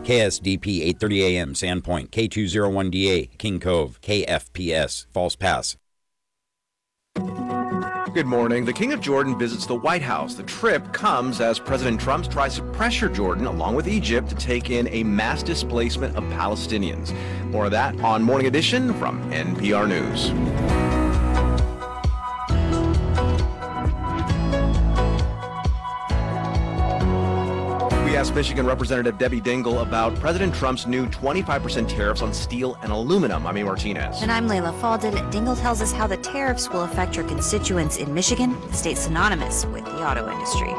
KSDP 8:30 a.m. Sandpoint, K201DA, King Cove, KFPS, False Pass. Good morning. The King of Jordan visits the White House. The trip comes as President Trump tries to pressure Jordan, along with Egypt, to take in a mass displacement of Palestinians. More of that on Morning Edition from NPR News. We asked Michigan Representative Debbie Dingell about President Trump's new 25% tariffs on steel and aluminum. I'm Amy Martinez. And I'm Layla Falden. Dingell tells us how the tariffs will affect your constituents in Michigan, the state synonymous with the auto industry.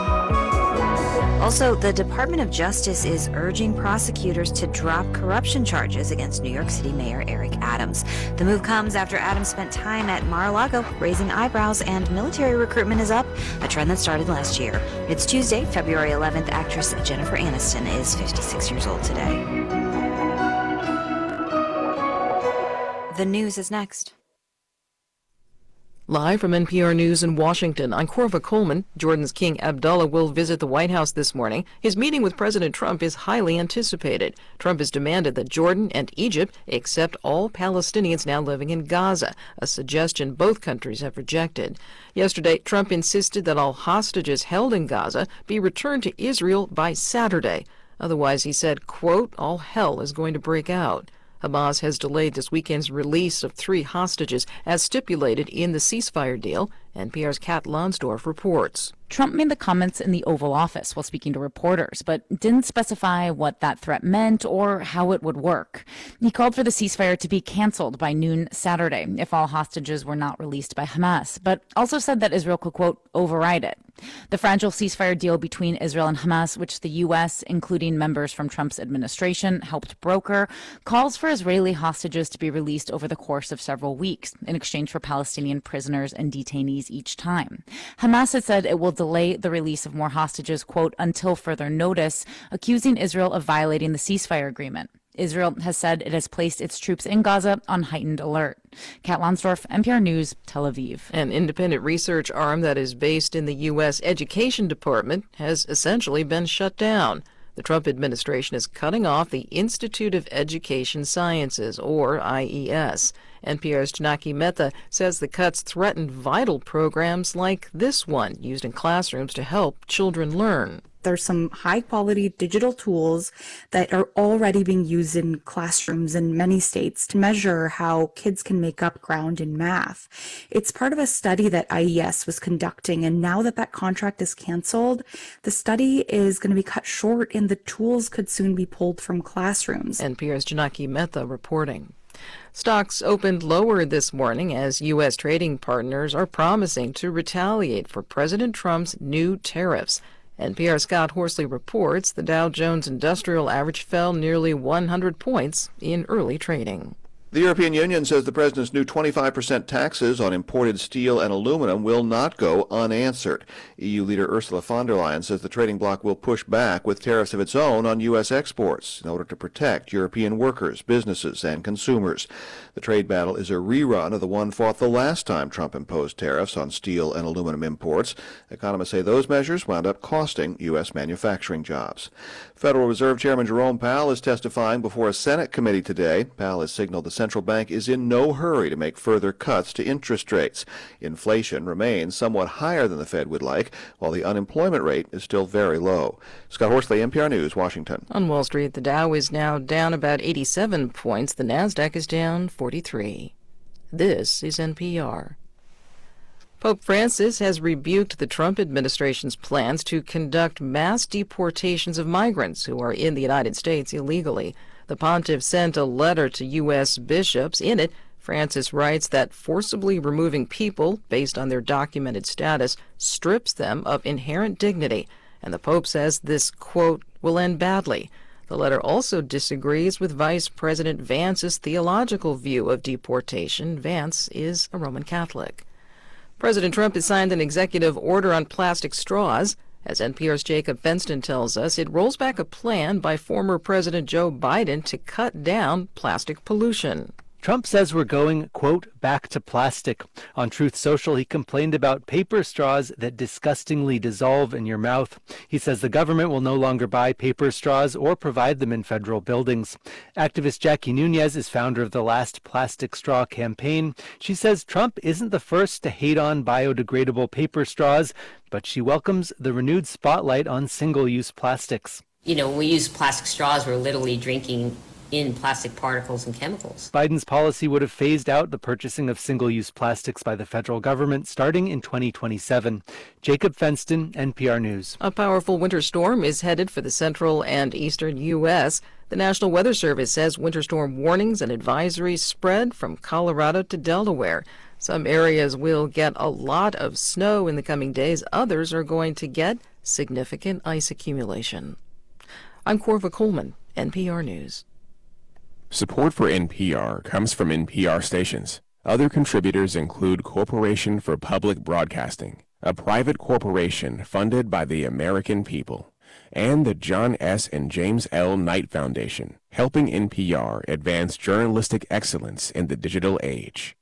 Also, the Department of Justice is urging prosecutors to drop corruption charges against New York City Mayor Eric Adams. The move comes after Adams spent time at Mar-a-Lago raising eyebrows, and military recruitment is up, a trend that started last year. It's Tuesday, February 11th. Actress Jennifer Aniston is 56 years old today. The news is next. Live from NPR News in Washington, I'm Corva Coleman. Jordan's King Abdullah will visit the White House this morning. His meeting with President Trump is highly anticipated. Trump has demanded that Jordan and Egypt accept all Palestinians now living in Gaza, a suggestion both countries have rejected. Yesterday, Trump insisted that all hostages held in Gaza be returned to Israel by Saturday. Otherwise, he said, quote, all hell is going to break out. Hamas has delayed this weekend's release of 3 hostages as stipulated in the ceasefire deal. NPR's Kat Lonsdorf reports. Trump made the comments in the Oval Office while speaking to reporters, but didn't specify what that threat meant or how it would work. He called for the ceasefire to be canceled by noon Saturday if all hostages were not released by Hamas, but also said that Israel could, quote, override it. The fragile ceasefire deal between Israel and Hamas, which the U.S., including members from Trump's administration, helped broker, calls for Israeli hostages to be released over the course of several weeks in exchange for Palestinian prisoners and detainees each time. Hamas has said it will delay the release of more hostages, quote, until further notice, accusing Israel of violating the ceasefire agreement. Israel has said it has placed its troops in Gaza on heightened alert. Kat Lonsdorf, NPR News, Tel Aviv. An independent research arm that is based in the U.S. Education Department has essentially been shut down. The Trump administration is cutting off the Institute of Education Sciences, or IES. NPR's Janaki Mehta says the cuts threaten vital programs like this one used in classrooms to help children learn. There's some high-quality digital tools that are already being used in classrooms in many states to measure how kids can make up ground in math. It's part of a study that IES was conducting, and now that that contract is canceled, the study is going to be cut short and the tools could soon be pulled from classrooms. NPR's Janaki Mehta reporting. Stocks opened lower this morning as U.S. trading partners are promising to retaliate for President Trump's new tariffs. NPR's Scott Horsley reports the Dow Jones Industrial Average fell nearly 100 points in early trading. The European Union says the president's new 25% taxes on imported steel and aluminum will not go unanswered. EU leader Ursula von der Leyen says the trading bloc will push back with tariffs of its own on U.S. exports in order to protect European workers, businesses, and consumers. The trade battle is a rerun of the one fought the last time Trump imposed tariffs on steel and aluminum imports. Economists say those measures wound up costing U.S. manufacturing jobs. Federal Reserve Chairman Jerome Powell is testifying before a Senate committee today. Powell has signaled the central bank is in no hurry to make further cuts to interest rates. Inflation remains somewhat higher than the Fed would like, while the unemployment rate is still very low. Scott Horsley, NPR News, Washington. On Wall Street, the Dow is now down about 87 points. The Nasdaq is down 43. This is NPR. Pope Francis has rebuked the Trump administration's plans to conduct mass deportations of migrants who are in the United States illegally. The pontiff sent a letter to U.S. bishops. In it, Francis writes that forcibly removing people based on their documented status strips them of inherent dignity, and the Pope says this, quote, will end badly. The letter also disagrees with Vice President Vance's theological view of deportation. Vance is a Roman Catholic. President Trump has signed an executive order on plastic straws. As NPR's Jacob Fenston tells us, it rolls back a plan by former President Joe Biden to cut down plastic pollution. Trump says we're going, quote, back to plastic. On Truth Social, he complained about paper straws that disgustingly dissolve in your mouth. He says the government will no longer buy paper straws or provide them in federal buildings. Activist Jackie Nunez is founder of the Last Plastic Straw campaign. She says Trump isn't the first to hate on biodegradable paper straws, but she welcomes the renewed spotlight on single-use plastics. You know, when we use plastic straws, we're literally drinking in plastic particles and chemicals. Biden's policy would have phased out the purchasing of single-use plastics by the federal government starting in 2027. Jacob Fenston, NPR News. A powerful winter storm is headed for the central and eastern U.S. The National Weather Service says winter storm warnings and advisories spread from Colorado to Delaware. Some areas will get a lot of snow in the coming days. Others are going to get significant ice accumulation. I'm Corva Coleman, NPR News. Support for NPR comes from NPR stations. Other contributors include Corporation for Public Broadcasting, a private corporation funded by the American people, and the John S. and James L. Knight Foundation, helping NPR advance journalistic excellence in the digital age.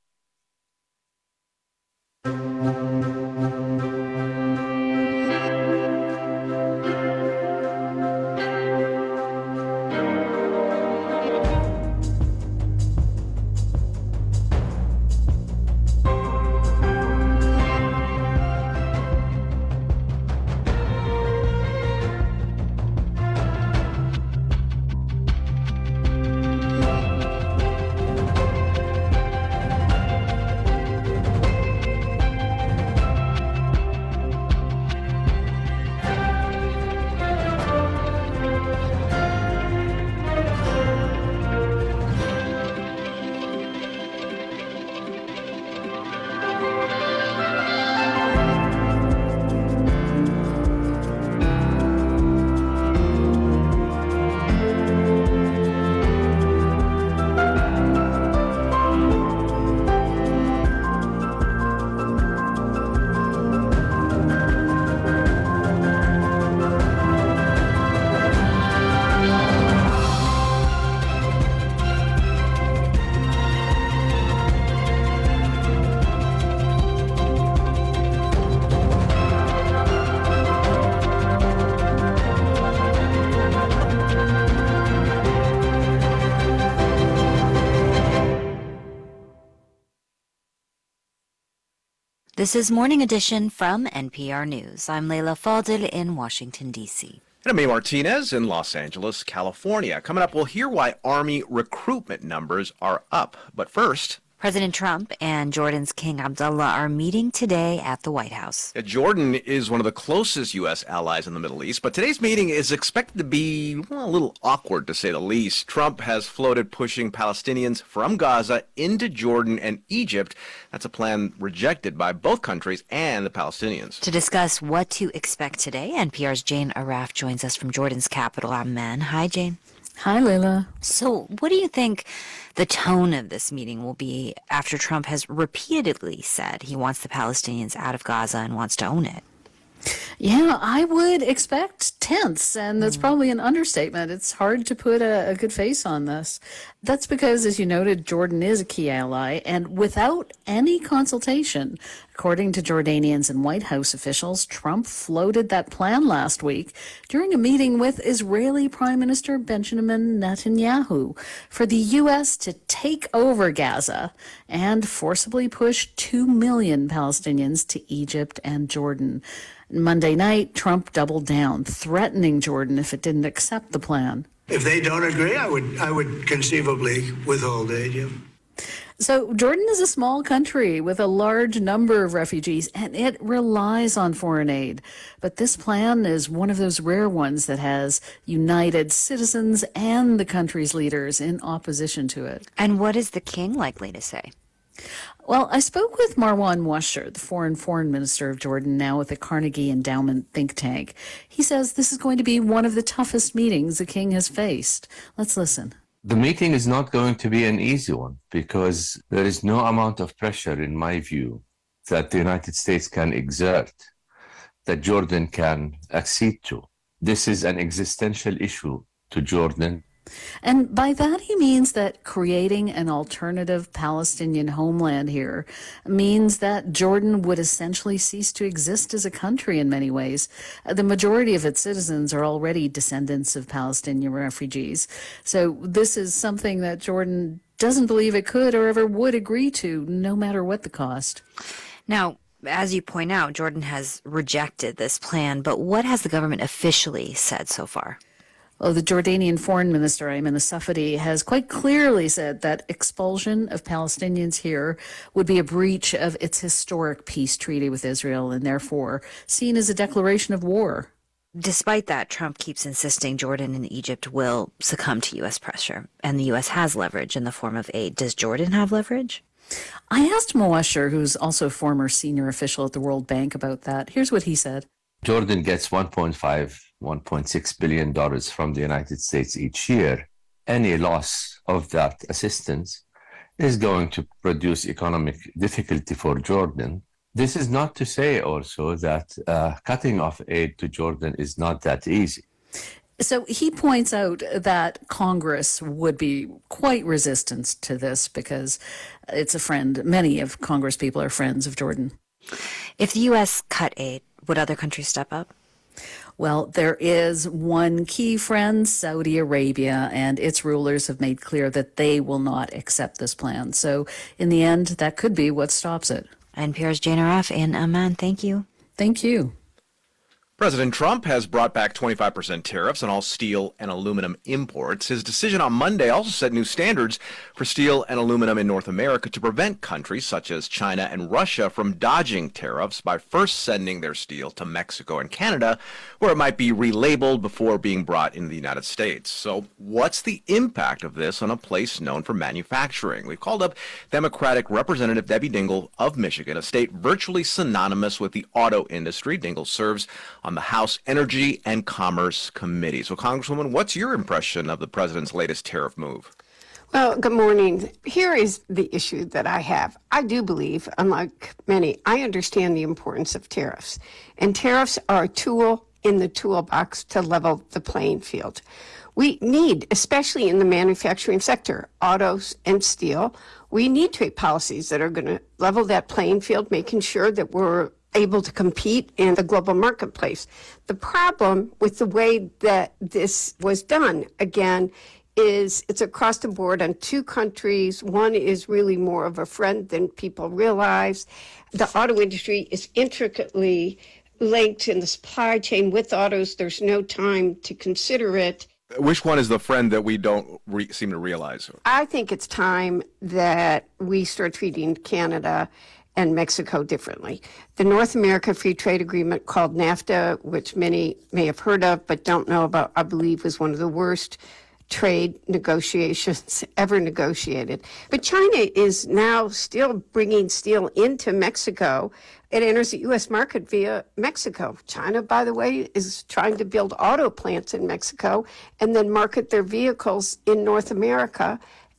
This is Morning Edition from NPR News. I'm Leila Fadel in Washington, D.C. And I'm May Martinez in Los Angeles, California. Coming up, we'll hear why Army recruitment numbers are up. But first, President Trump and Jordan's King Abdullah are meeting today at the White House. Jordan is one of the closest U.S. allies in the Middle East, but today's meeting is expected to be a little awkward, to say the least. Trump has floated pushing Palestinians from Gaza into Jordan and Egypt. That's a plan rejected by both countries and the Palestinians. To discuss what to expect today, NPR's Jane Arraf joins us from Jordan's capital, Amman. Hi, Jane. Hi, Leila. So what do you think the tone of this meeting will be after Trump has repeatedly said he wants the Palestinians out of Gaza and wants to own it? Yeah, I would expect tense, and that's probably an understatement. It's hard to put a good face on this. That's because, as you noted, Jordan is a key ally, and without any consultation, according to Jordanians and White House officials, Trump floated that plan last week during a meeting with Israeli Prime Minister Benjamin Netanyahu for the U.S. to take over Gaza and forcibly push 2 million Palestinians to Egypt and Jordan. Monday night, Trump doubled down, threatening Jordan if it didn't accept the plan. If they don't agree, I would conceivably withhold aid. Yeah. So Jordan is a small country with a large number of refugees, and it relies on foreign aid. But this plan is one of those rare ones that has united citizens and the country's leaders in opposition to it. And what is the king likely to say? Well, I spoke with Marwan Washer, the foreign minister of Jordan, now with the Carnegie Endowment think tank. He says this is going to be one of the toughest meetings the king has faced. Let's listen. The meeting is not going to be an easy one because there is no amount of pressure, in my view, that the United States can exert, that Jordan can accede to. This is an existential issue to Jordan And by that, he means that creating an alternative Palestinian homeland here means that Jordan would essentially cease to exist as a country in many ways. The majority of its citizens are already descendants of Palestinian refugees. So this is something that Jordan doesn't believe it could or ever would agree to, no matter what the cost. Now, as you point out, Jordan has rejected this plan, but what has the government officially said so far? Well, the Jordanian Foreign Minister, Ayman Safadi, has quite clearly said that expulsion of Palestinians here would be a breach of its historic peace treaty with Israel and therefore seen as a declaration of war. Despite that, Trump keeps insisting Jordan and Egypt will succumb to U.S. pressure, and the U.S. has leverage in the form of aid. Does Jordan have leverage? I asked Moasher, who's also a former senior official at the World Bank, about that. Here's what he said. Jordan gets $1.6 billion from the United States each year. Any loss of that assistance is going to produce economic difficulty for Jordan. This is not to say also that cutting off aid to Jordan is not that easy. So he points out that Congress would be quite resistant to this because it's a friend. Many of Congress people are friends of Jordan. If the U.S. cut aid, would other countries step up? Well, there is one key friend, Saudi Arabia, and its rulers have made clear that they will not accept this plan. So in the end, that could be what stops it. NPR's Jane Aref in Amman. Thank you. Thank you. President Trump has brought back 25% tariffs on all steel and aluminum imports. His decision on Monday also set new standards for steel and aluminum in North America to prevent countries such as China and Russia from dodging tariffs by first sending their steel to Mexico and Canada, where it might be relabeled before being brought into the United States. So what's the impact of this on a place known for manufacturing? We've called up Democratic Representative Debbie Dingell of Michigan, a state virtually synonymous with the auto industry. Dingell serves on the House Energy and Commerce Committee. So, Congresswoman, what's your impression of the president's latest tariff move? Well, good morning. Here is the issue that I have. I do believe, unlike many, I understand the importance of tariffs. And tariffs are a tool in the toolbox to level the playing field. We need, especially in the manufacturing sector, autos and steel, we need trade policies that are going to level that playing field, making sure that we're able to compete in the global marketplace. The problem with the way that this was done, again, is it's across the board on two countries. One is really more of a friend than people realize. The auto industry is intricately linked in the supply chain with autos. There's no time to consider it. Which one is the friend that we don't seem to realize? I think it's time that we start treating Canada and Mexico differently. The North America Free Trade Agreement called NAFTA, which many may have heard of but don't know about, I believe was one of the worst trade negotiations ever negotiated. But China is now still bringing steel into Mexico. It enters the U.S. market via Mexico. China, by the way, is trying to build auto plants in Mexico and then market their vehicles in North America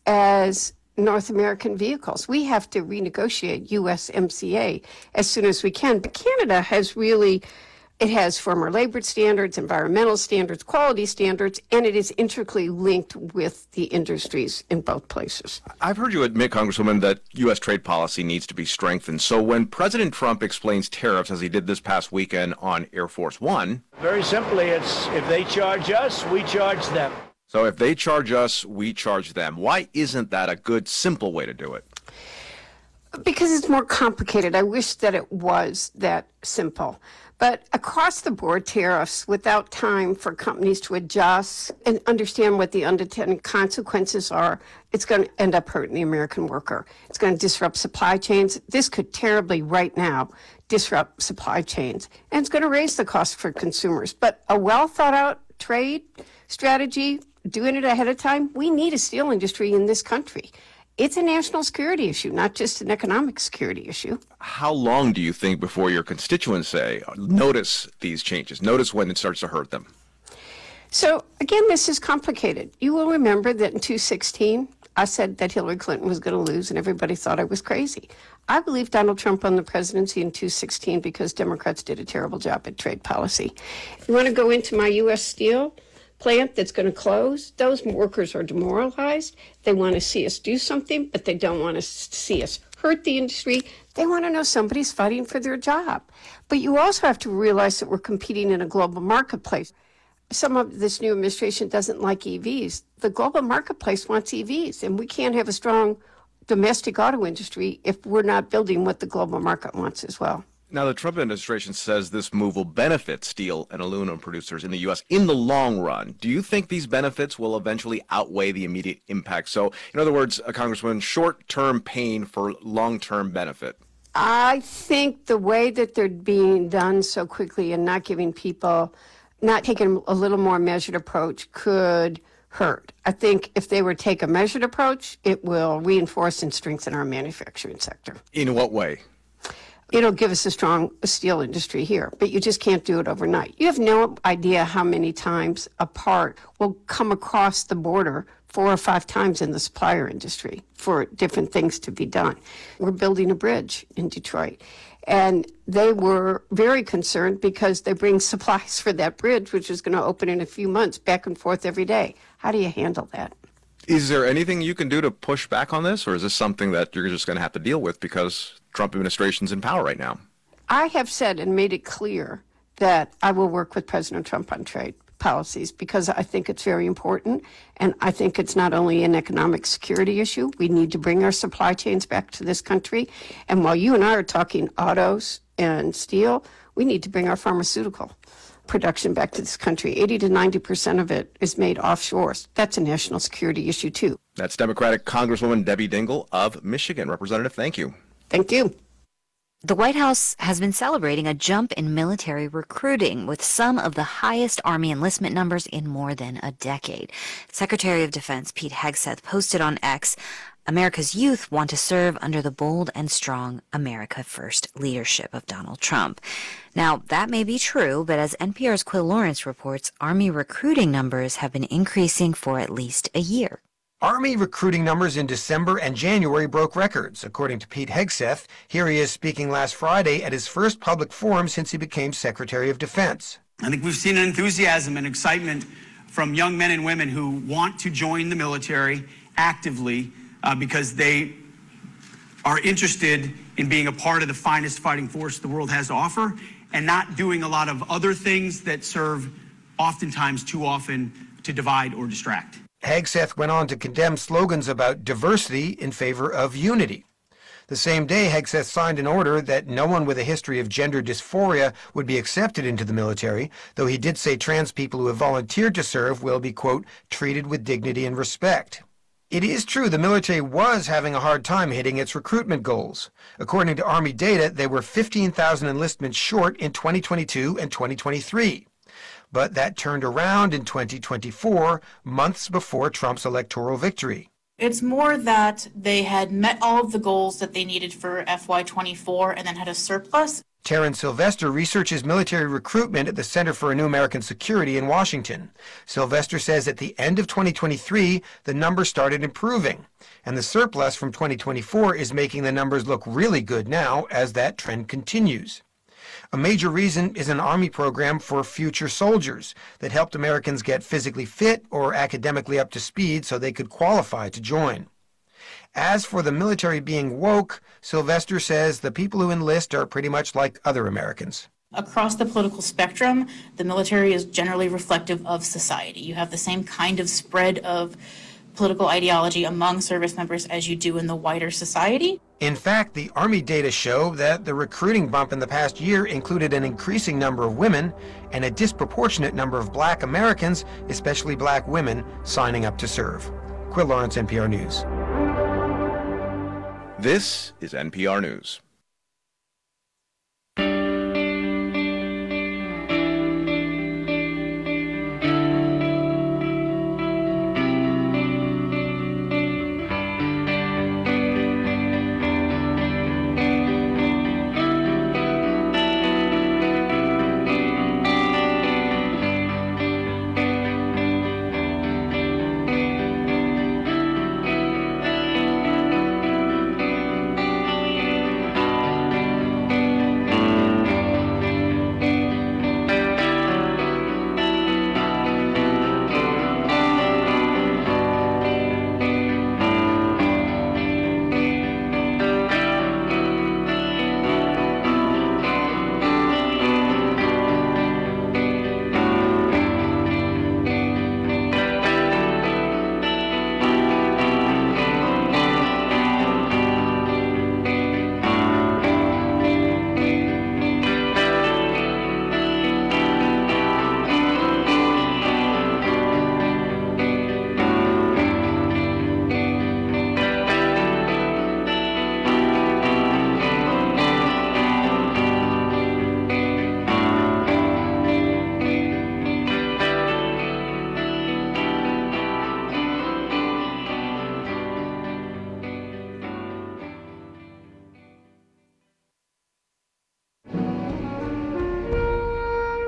as North American vehicles. We have to renegotiate USMCA as soon as we can. But Canada has really, it has firmer labor standards, environmental standards, quality standards, and it is intricately linked with the industries in both places. I've heard you admit, Congresswoman, that U.S. trade policy needs to be strengthened. So when President Trump explains tariffs, as he did this past weekend on Air Force One. Very simply, it's if they charge us, we charge them. So if they charge us, we charge them. Why isn't that a good, simple way to do it? Because it's more complicated. I wish that it was that simple. But across the board tariffs, without time for companies to adjust and understand what the unintended consequences are, it's going to end up hurting the American worker. It's going to disrupt supply chains. This could terribly, right now, disrupt supply chains. And it's going to raise the cost for consumers. But a well-thought-out trade strategy, doing it ahead of time, we need a steel industry in this country. It's a national security issue, not just an economic security issue. How long do you think before your constituents say, notice these changes, notice when it starts to hurt them? So, again, this is complicated. You will remember that in 2016, I said that Hillary Clinton was going to lose, and everybody thought I was crazy. I believe Donald Trump won the presidency in 2016 because Democrats did a terrible job at trade policy. You want to go into my U.S. Steel? plant that's going to close, those workers are demoralized. They want to see us do something, but they don't want to see us hurt the industry. They want to know somebody's fighting for their job. But you also have to realize that we're competing in a global marketplace. Some of this new administration doesn't like EVs. The global marketplace wants EVs, and we can't have a strong domestic auto industry if we're not building what the global market wants as well. Now, the Trump administration says this move will benefit steel and aluminum producers in the U.S. in the long run. Do you think these benefits will eventually outweigh the immediate impact? So, in other words, Congressman, short-term pain for long-term benefit. I think the way that they're being done so quickly and not giving people, not taking a little more measured approach could hurt. I think if they were to take a measured approach, it will reinforce and strengthen our manufacturing sector. In what way? It'll give us a strong steel industry here, but you just can't do it overnight. You have no idea how many times a part will come across the border 4 or 5 times in the supplier industry for different things to be done. We're building a bridge in Detroit, and they were very concerned because they bring supplies for that bridge, which is going to open in a few months, back and forth every day. How do you handle that? Is there anything you can do to push back on this, or is this something that you're just going to have to deal with because Trump administration's in power right now? I have said and made it clear that I will work with President Trump on trade policies because I think it's very important, and I think it's not only an economic security issue. We need to bring our supply chains back to this country, and while you and I are talking autos and steel, we need to bring our pharmaceutical production back to this country. 80 to 90% of it is made offshore. That's a national security issue, too. That's Democratic Congresswoman Debbie Dingell of Michigan. Representative, thank you. Thank you. The White House has been celebrating a jump in military recruiting with some of the highest Army enlistment numbers in more than a decade. Secretary of Defense Pete Hegseth posted on X, America's youth want to serve under the bold and strong America First leadership of Donald Trump. Now, that may be true, but as NPR's Quill Lawrence reports, Army recruiting numbers have been increasing for at least a year. Army recruiting numbers in December and January broke records, according to Pete Hegseth. Here he is speaking last Friday at his first public forum since he became Secretary of Defense. I think we've seen an enthusiasm and excitement from young men and women who want to join the military actively because they are interested in being a part of the finest fighting force the world has to offer and not doing a lot of other things that serve oftentimes too often to divide or distract. Hegseth went on to condemn slogans about diversity in favor of unity. The same day, Hegseth signed an order that no one with a history of gender dysphoria would be accepted into the military, though he did say trans people who have volunteered to serve will be, quote, treated with dignity and respect. It is true the military was having a hard time hitting its recruitment goals. According to Army data, they were 15,000 enlistments short in 2022 and 2023. But that turned around in 2024, months before Trump's electoral victory. It's more that they had met all of the goals that they needed for FY24 and then had a surplus. Taryn Sylvester researches military recruitment at the Center for a New American Security in Washington. Sylvester says at the end of 2023, the numbers started improving, and the surplus from 2024 is making the numbers look really good now as that trend continues. A major reason is an Army program for future soldiers that helped Americans get physically fit or academically up to speed so they could qualify to join. As for the military being woke, Sylvester says the people who enlist are pretty much like other Americans. Across the political spectrum, the military is generally reflective of society. You have the same kind of spread of political ideology among service members as you do in the wider society. In fact, the Army data show that the recruiting bump in the past year included an increasing number of women and a disproportionate number of Black Americans, especially Black women, signing up to serve. Quill Lawrence, NPR News. This is NPR News.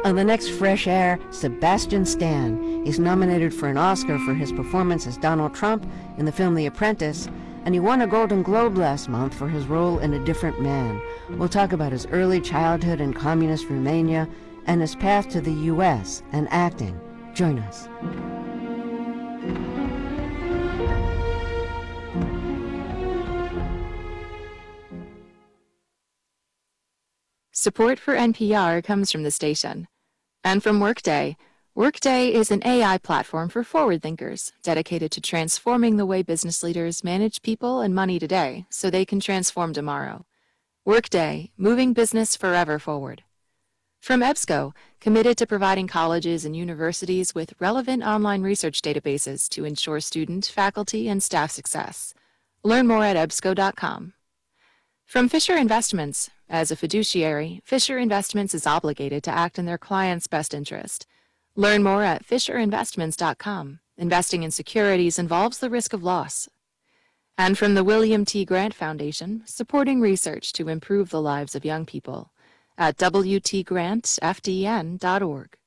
On the next Fresh Air, Sebastian Stan. He's nominated for an Oscar for his performance as Donald Trump in the film The Apprentice, and he won a Golden Globe last month for his role in A Different Man. We'll talk about his early childhood in communist Romania and his path to the U.S. and acting. Join us. Support for NPR comes from the station and from Workday. Workday is an AI platform for forward thinkers dedicated to transforming the way business leaders manage people and money today so they can transform tomorrow. Workday, moving business forever forward. From EBSCO, committed to providing colleges and universities with relevant online research databases to ensure student, faculty, and staff success. Learn more at ebsco.com. From Fisher Investments, as a fiduciary, Fisher Investments is obligated to act in their client's best interest. Learn more at fisherinvestments.com. Investing in securities involves the risk of loss. And from the William T. Grant Foundation, supporting research to improve the lives of young people at wtgrantfdn.org.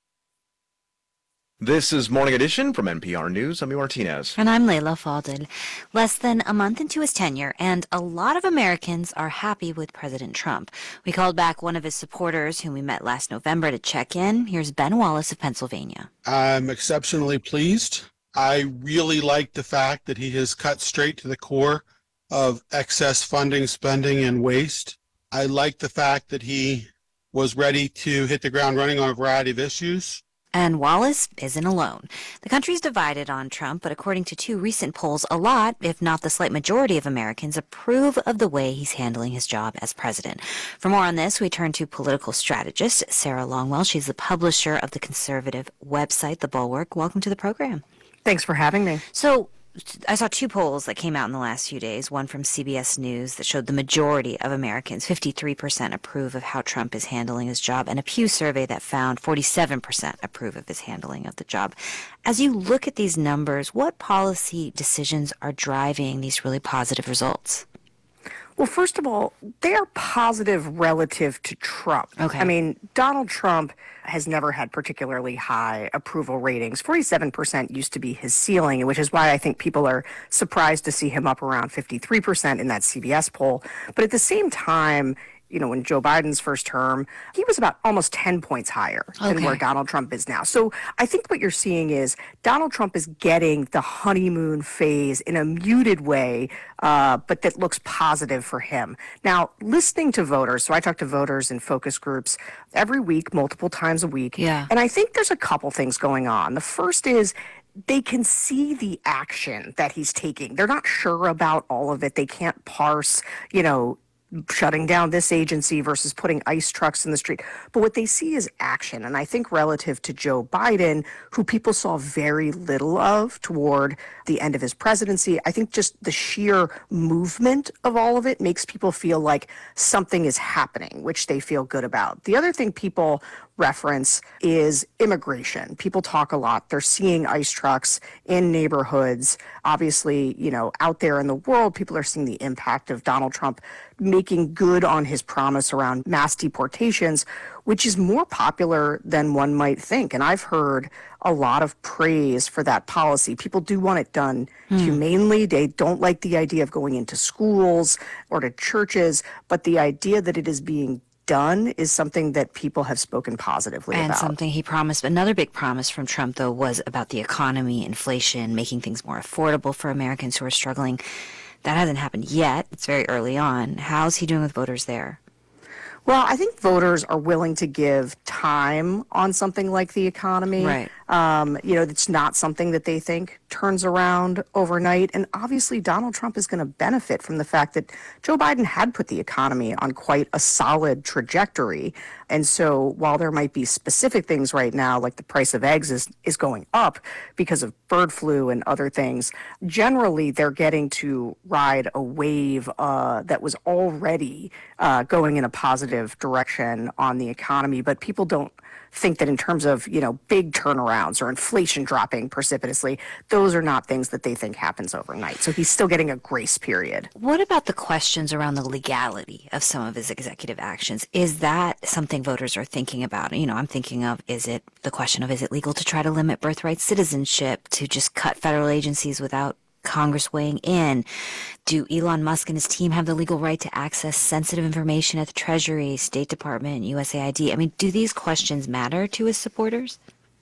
This is Morning Edition from NPR News. I'm Martinez. And I'm Layla Fadel. Less than a month into his tenure, and a lot of Americans are happy with President Trump. We called back one of his supporters, whom we met last November, to check in. Here's Ben Wallace of Pennsylvania. I'm exceptionally pleased. I really like the fact that he has cut straight to the core of excess funding, spending, and waste. I like the fact that he was ready to hit the ground running on a variety of issues. And Wallace isn't alone. The country's divided on Trump, but according to two recent polls, a lot, if not the slight majority of Americans, approve of the way he's handling his job as president. For more on this, we turn to political strategist Sarah Longwell. She's the publisher of the conservative website, The Bulwark. Welcome to the program. Thanks for having me. So, I saw two polls that came out in the last few days, one from CBS News that showed the majority of Americans, 53%, approve of how Trump is handling his job, and a Pew survey that found 47% approve of his handling of the job. As you look at these numbers, what policy decisions are driving these really positive results? Well, first of all, they are positive relative to Trump. Okay. I mean, Donald Trump has never had particularly high approval ratings. 47% used to be his ceiling, which is why I think people are surprised to see him up around 53% in that CBS poll. But at the same time, you know, in Joe Biden's first term, he was about almost 10 points higher than where Donald Trump is now. So I think what you're seeing is Donald Trump is getting the honeymoon phase in a muted way, but that looks positive for him. Now, listening to voters, so I talk to voters in focus groups every week, multiple times a week. Yeah. And I think there's a couple things going on. The first is they can see the action that he's taking. They're not sure about all of it. They can't parse, you know, shutting down this agency versus putting ICE trucks in the street. But what they see is action. And I think relative to Joe Biden, who people saw very little of toward the end of his presidency, I think just the sheer movement of all of it makes people feel like something is happening, which they feel good about. The other thing people reference is immigration. People talk a lot. They're seeing ICE trucks in neighborhoods. Obviously, you know, out there in the world, people are seeing the impact of Donald Trump making good on his promise around mass deportations, which is more popular than one might think. And I've heard a lot of praise for that policy. People do want it done humanely. They don't like the idea of going into schools or to churches, but the idea that it is being done is something that people have spoken positively about. And something he promised. Another big promise from Trump, though, was about the economy, inflation, making things more affordable for Americans who are struggling. That hasn't happened yet. It's very early on. How's he doing with voters there? Well, I think voters are willing to give time on something like the economy. Right. You know, it's not something that they think turns around overnight. And obviously, Donald Trump is going to benefit from the fact that Joe Biden had put the economy on quite a solid trajectory. And so while there might be specific things right now, like the price of eggs is going up because of bird flu and other things, generally they're getting to ride a wave that was already going in a positive direction on the economy. But people don't think that in terms of, big turnarounds or inflation dropping precipitously, those are not things that they think happens overnight. So he's still getting a grace period. What about the questions around the legality of some of his executive actions? Is that something voters are thinking about? I'm thinking of, is it legal to try to limit birthright citizenship, to just cut federal agencies without Congress weighing in? Do Elon Musk and his team have the legal right to access sensitive information at the Treasury, State Department, USAID? Do these questions matter to his supporters?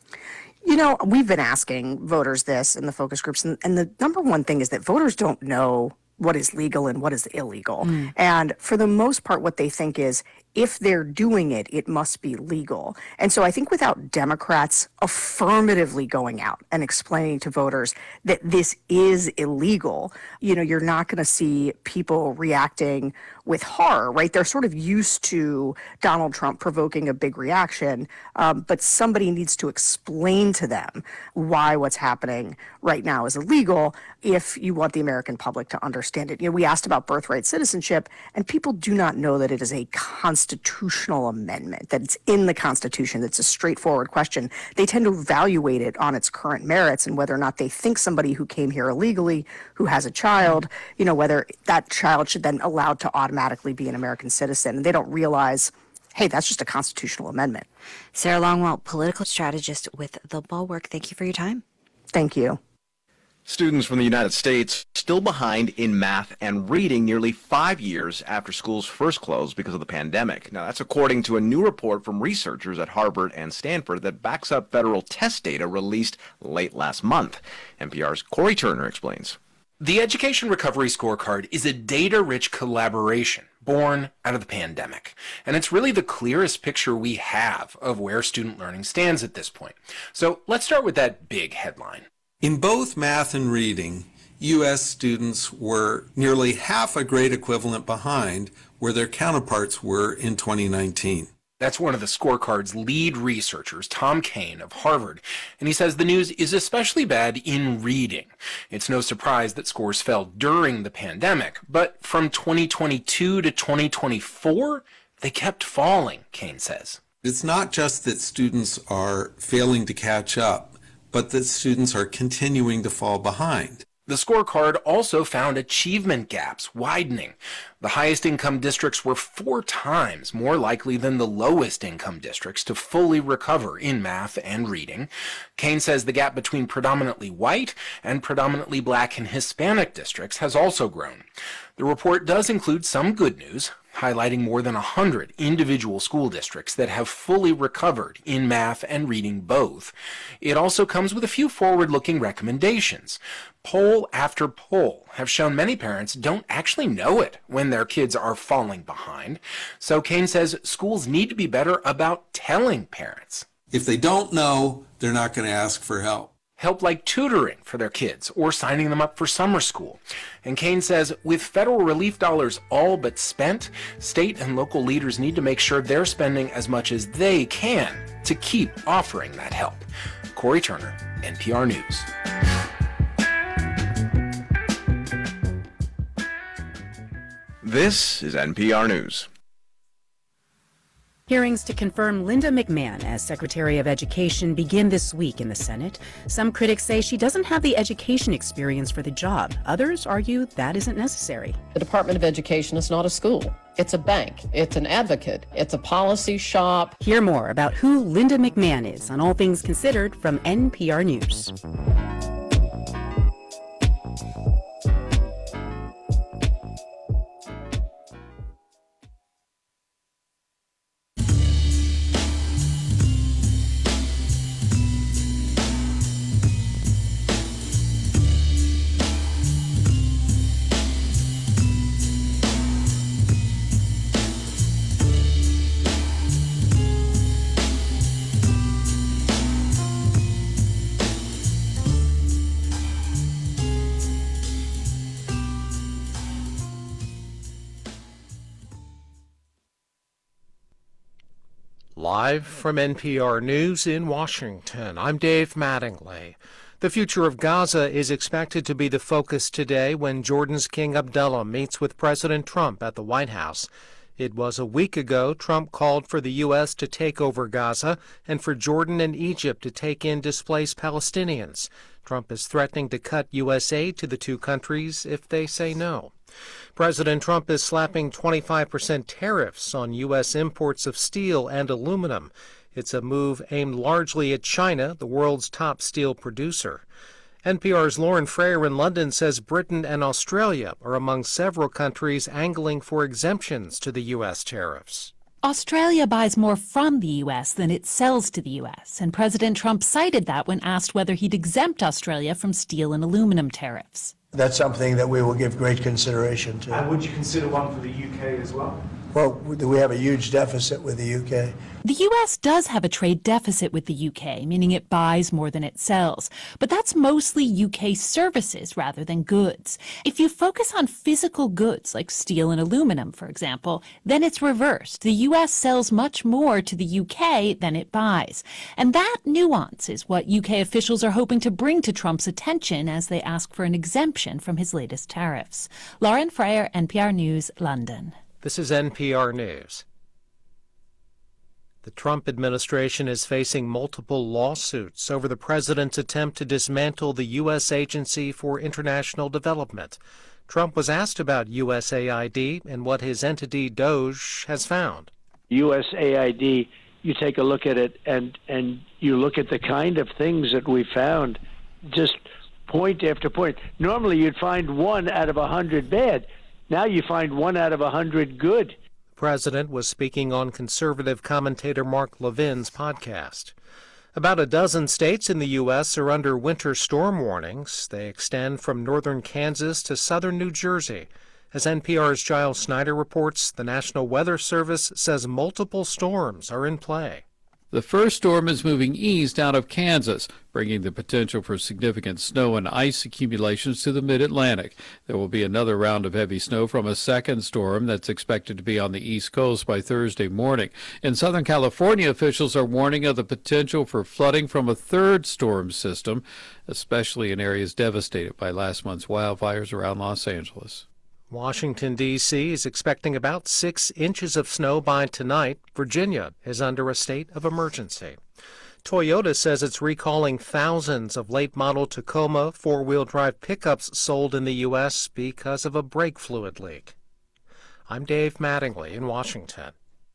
We've been asking voters this in the focus groups, and the number one thing is that voters don't know what is legal and what is illegal. And for the most part, what they think is, if they're doing it, it must be legal. And so I think without Democrats affirmatively going out and explaining to voters that this is illegal, you're not going to see people reacting with horror, right? They're sort of used to Donald Trump provoking a big reaction, but somebody needs to explain to them why what's happening right now is illegal if you want the American public to understand it. We asked about birthright citizenship, and people do not know that it is a constitutional amendment, that it's in the Constitution. It's a straightforward question. They tend to evaluate it on its current merits and whether or not they think somebody who came here illegally, who has a child, whether that child should then allowed to automatically be an American citizen. And they don't realize, hey, that's just a constitutional amendment. Sarah Longwell, political strategist with The Bulwark. Thank you for your time. Thank you. Students from the United States still behind in math and reading nearly 5 years after schools first closed because of the pandemic. Now, that's according to a new report from researchers at Harvard and Stanford that backs up federal test data released late last month. NPR's Corey Turner explains. The Education Recovery Scorecard is a data-rich collaboration born out of the pandemic. And it's really the clearest picture we have of where student learning stands at this point. So let's start with that big headline. In both math and reading, U.S. students were nearly half a grade equivalent behind where their counterparts were in 2019. That's one of the scorecard's lead researchers, Tom Kane of Harvard, and he says the news is especially bad in reading. It's no surprise that scores fell during the pandemic, but from 2022 to 2024, they kept falling, Kane says. It's not just that students are failing to catch up, but that students are continuing to fall behind. The scorecard also found achievement gaps widening. The highest income districts were 4 times more likely than the lowest income districts to fully recover in math and reading. Kane says the gap between predominantly white and predominantly black and Hispanic districts has also grown. The report does include some good news, highlighting more than 100 individual school districts that have fully recovered in math and reading both. It also comes with a few forward-looking recommendations. Poll after poll have shown many parents don't actually know it when their kids are falling behind. So Kane says schools need to be better about telling parents. If they don't know, they're not going to ask for help. Help like tutoring for their kids or signing them up for summer school. And Kane says with federal relief dollars all but spent, state and local leaders need to make sure they're spending as much as they can to keep offering that help. Corey Turner, NPR News. This is NPR News. Hearings to confirm Linda McMahon as Secretary of Education begin this week in the Senate. Some critics say she doesn't have the education experience for the job. Others argue that isn't necessary. The Department of Education is not a school. It's a bank. It's an advocate. It's a policy shop. Hear more about who Linda McMahon is on All Things Considered from NPR News. Live from NPR News in Washington, I'm Dave Mattingly. The future of Gaza is expected to be the focus today when Jordan's King Abdullah meets with President Trump at the White House. It was a week ago Trump called for the U.S. to take over Gaza and for Jordan and Egypt to take in displaced Palestinians. Trump is threatening to cut U.S. aid to the two countries if they say no. President Trump is slapping 25% tariffs on U.S. imports of steel and aluminum. It's a move aimed largely at China, the world's top steel producer. NPR's Lauren Freyer in London says Britain and Australia are among several countries angling for exemptions to the U.S. tariffs. Australia buys more from the U.S. than it sells to the U.S., and President Trump cited that when asked whether he'd exempt Australia from steel and aluminum tariffs. That's something that we will give great consideration to. And would you consider one for the UK as well? Well, we have a huge deficit with the UK. The U.S. does have a trade deficit with the UK, meaning it buys more than it sells. But that's mostly UK services rather than goods. If you focus on physical goods like steel and aluminum, for example, then it's reversed. The U.S. sells much more to the UK than it buys. And that nuance is what UK officials are hoping to bring to Trump's attention as they ask for an exemption from his latest tariffs. Lauren Freyer, NPR News, London. This is NPR News. The Trump administration is facing multiple lawsuits over the president's attempt to dismantle the U.S. Agency for International Development. Trump was asked about USAID and what his entity, DOGE, has found. USAID, you take a look at it and you look at the kind of things that we found, just point after point. Normally you'd find 1 out of 100 bad. Now you find 1 out of 100 good. The president was speaking on conservative commentator Mark Levin's podcast. About a dozen states in the U.S. are under winter storm warnings. They extend from northern Kansas to southern New Jersey. As NPR's Giles Snyder reports, the National Weather Service says multiple storms are in play. The first storm is moving east out of Kansas, bringing the potential for significant snow and ice accumulations to the mid-Atlantic. There will be another round of heavy snow from a second storm that's expected to be on the East Coast by Thursday morning. In Southern California, officials are warning of the potential for flooding from a third storm system, especially in areas devastated by last month's wildfires around Los Angeles. Washington, D.C. is expecting about 6 inches of snow by tonight. Virginia is under a state of emergency. Toyota says it's recalling thousands of late-model Tacoma four-wheel drive pickups sold in the U.S. because of a brake fluid leak. I'm Dave Mattingly in Washington.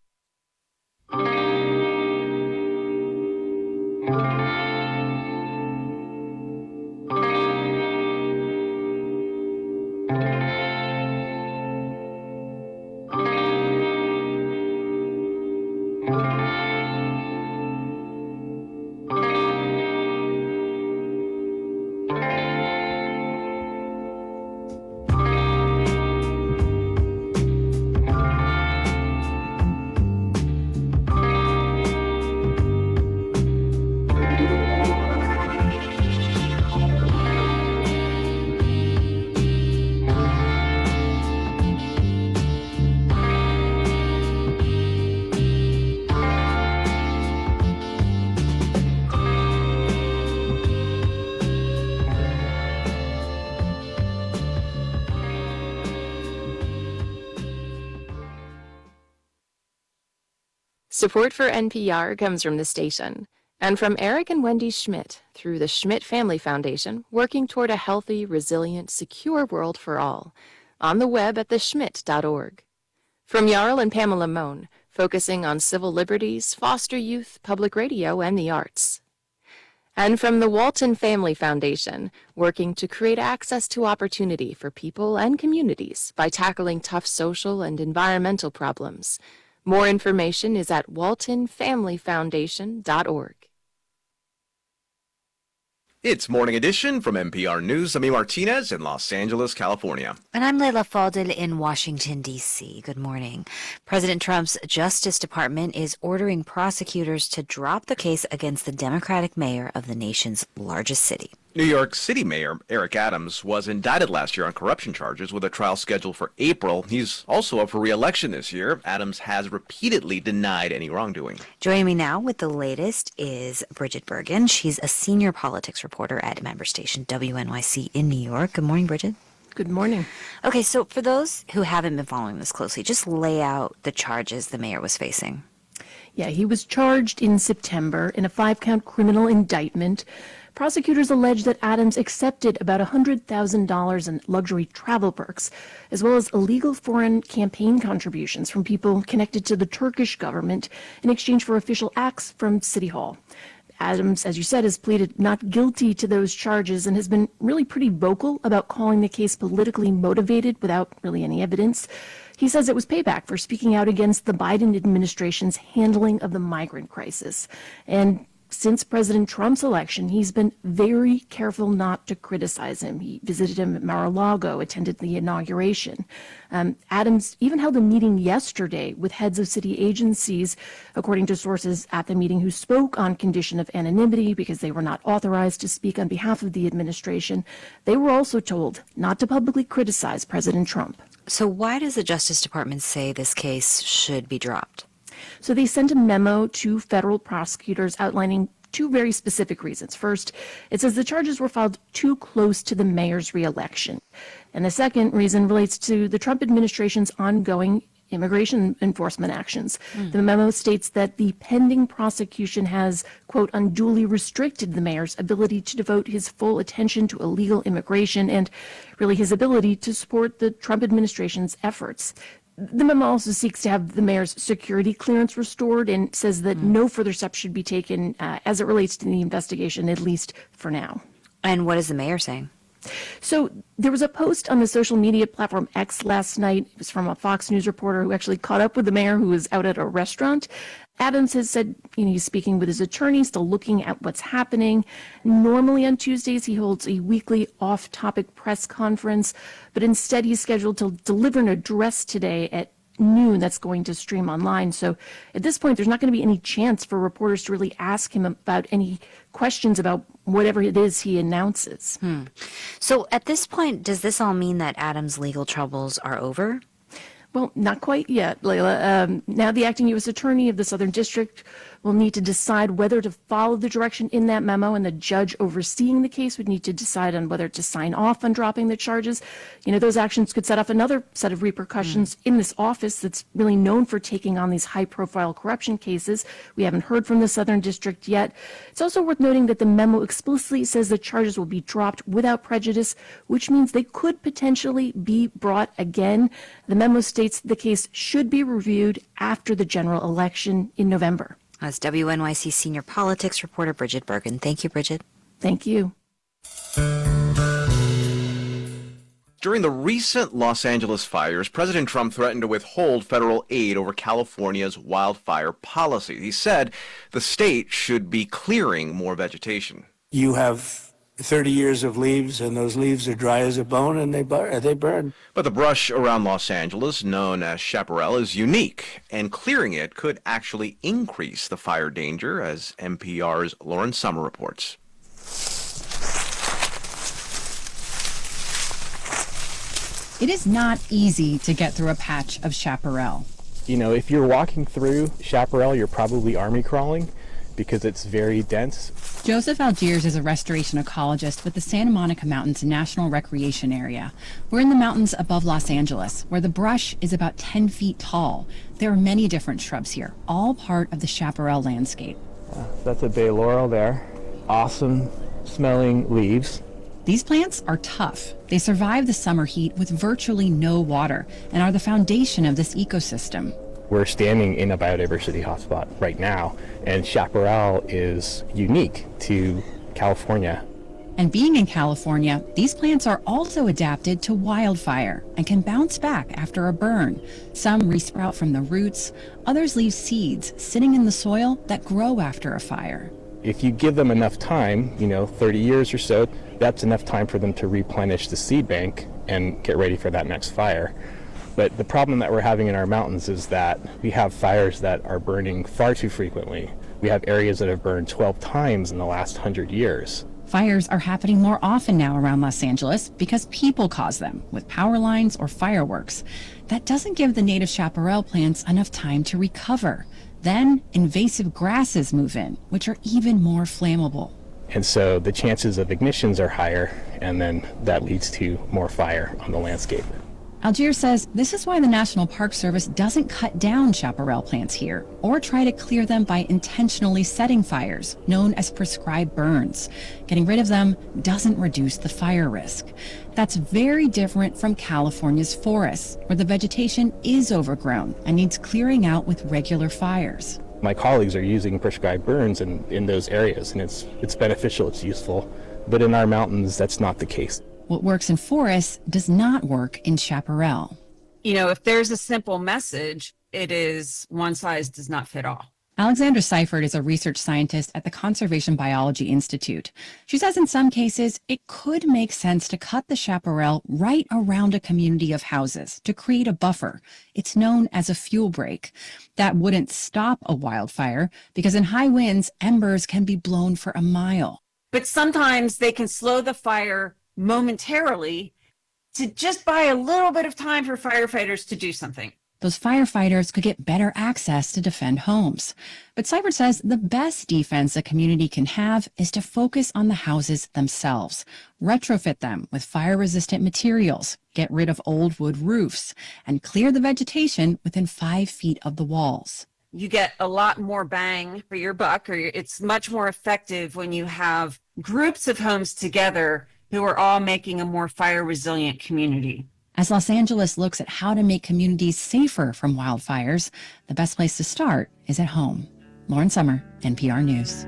Support for NPR comes from the station and from Eric and Wendy Schmidt through the Schmidt Family Foundation, working toward a healthy, resilient, secure world for all, on the web at theschmidt.org. From Jarl and Pamela Mohn, focusing on civil liberties, foster youth, public radio, and the arts. And from the Walton Family Foundation, working to create access to opportunity for people and communities by tackling tough social and environmental problems. More information is at waltonfamilyfoundation.org. It's Morning Edition from NPR News. I'm E. Martinez in Los Angeles, California. And I'm Leila Fadel in Washington, D.C. Good morning. President Trump's Justice Department is ordering prosecutors to drop the case against the Democratic mayor of the nation's largest city. New York City Mayor Eric Adams was indicted last year on corruption charges with a trial scheduled for April. He's also up for re-election this year. Adams has repeatedly denied any wrongdoing. Joining me now with the latest is Bridget Bergen. She's a senior politics reporter at member station WNYC in New York. Good morning, Bridget. Good morning. Okay, so for those who haven't been following this closely, just lay out the charges the mayor was facing. Yeah, he was charged in September in a 5-count criminal indictment. Prosecutors allege that Adams accepted about $100,000 in luxury travel perks, as well as illegal foreign campaign contributions from people connected to the Turkish government in exchange for official acts from City Hall. Adams, as you said, has pleaded not guilty to those charges and has been really pretty vocal about calling the case politically motivated without really any evidence. He says it was payback for speaking out against the Biden administration's handling of the migrant crisis. And since President Trump's election, he's been very careful not to criticize him. He visited him at Mar-a-Lago, attended the inauguration. Adams even held a meeting yesterday with heads of city agencies, according to sources at the meeting, who spoke on condition of anonymity because they were not authorized to speak on behalf of the administration. They were also told not to publicly criticize President Trump. So why does the Justice Department say this case should be dropped? So they sent a memo to federal prosecutors outlining two very specific reasons. First, it says the charges were filed too close to the mayor's reelection. And the second reason relates to the Trump administration's ongoing immigration enforcement actions. The memo states that the pending prosecution has, quote, unduly restricted the mayor's ability to devote his full attention to illegal immigration and really his ability to support the Trump administration's efforts. The memo also seeks to have the mayor's security clearance restored and says that no further steps should be taken as it relates to the investigation, at least for now. And what is the mayor saying? So there was a post on the social media platform X last night. It was from a Fox News reporter who actually caught up with the mayor, who was out at a restaurant. Adams has said, he's speaking with his attorney, still looking at what's happening. Normally on Tuesdays, he holds a weekly off-topic press conference, but instead he's scheduled to deliver an address today at noon that's going to stream online. So at this point, there's not going to be any chance for reporters to really ask him about any questions about whatever it is he announces. So at this point, does this all mean that Adams' legal troubles are over? Well, not quite yet, Layla. Now the acting U.S. Attorney of the Southern District will need to decide whether to follow the direction in that memo, and the judge overseeing the case would need to decide on whether to sign off on dropping the charges. Those actions could set off another set of repercussions in this office that's really known for taking on these high-profile corruption cases. We haven't heard from the Southern District yet. It's also worth noting that the memo explicitly says the charges will be dropped without prejudice, which means they could potentially be brought again. The memo states the case should be reviewed after the general election in November. That's WNYC senior politics reporter Bridget Bergen. Thank you, Bridget. Thank you. During the recent Los Angeles fires, President Trump threatened to withhold federal aid over California's wildfire policy. He said the state should be clearing more vegetation. You have 30 years of leaves, and those leaves are dry as a bone, and they burn. But the brush around Los Angeles, known as chaparral, is unique, and clearing it could actually increase the fire danger, as NPR's Lauren Summer reports. It is not easy to get through a patch of chaparral. If you're walking through chaparral, you're probably army crawling because it's very dense. Joseph Algiers is a restoration ecologist with the Santa Monica Mountains National Recreation Area. We're in the mountains above Los Angeles, where the brush is about 10 feet tall. There are many different shrubs here, all part of the chaparral landscape. That's a bay laurel there. Awesome smelling leaves. These plants are tough. They survive the summer heat with virtually no water and are the foundation of this ecosystem. We're standing in a biodiversity hotspot right now, and chaparral is unique to California. And being in California, these plants are also adapted to wildfire and can bounce back after a burn. Some resprout from the roots, others leave seeds sitting in the soil that grow after a fire. If you give them enough time, 30 years or so, that's enough time for them to replenish the seed bank and get ready for that next fire. But the problem that we're having in our mountains is that we have fires that are burning far too frequently. We have areas that have burned 12 times in the last 100 years. Fires are happening more often now around Los Angeles because people cause them with power lines or fireworks. That doesn't give the native chaparral plants enough time to recover. Then invasive grasses move in, which are even more flammable. And so the chances of ignitions are higher, and then that leads to more fire on the landscape. Algiers says this is why the National Park Service doesn't cut down chaparral plants here or try to clear them by intentionally setting fires, known as prescribed burns. Getting rid of them doesn't reduce the fire risk. That's very different from California's forests, where the vegetation is overgrown and needs clearing out with regular fires. My colleagues are using prescribed burns in those areas, and it's beneficial, it's useful. But in our mountains, that's not the case. What works in forests does not work in chaparral. You know, if there's a simple message, it is one size does not fit all. Alexandra Seifert is a research scientist at the Conservation Biology Institute. She says in some cases, it could make sense to cut the chaparral right around a community of houses to create a buffer. It's known as a fuel break. That wouldn't stop a wildfire because in high winds, embers can be blown for a mile. But sometimes they can slow the fire momentarily to just buy a little bit of time for firefighters to do something. Those firefighters could get better access to defend homes. But Seifert says the best defense a community can have is to focus on the houses themselves, retrofit them with fire-resistant materials, get rid of old wood roofs, and clear the vegetation within 5 feet of the walls. You get a lot more bang for your buck, or it's much more effective when you have groups of homes together who are all making a more fire-resilient community. As Los Angeles looks at how to make communities safer from wildfires, the best place to start is at home. Lauren Sommer, NPR News.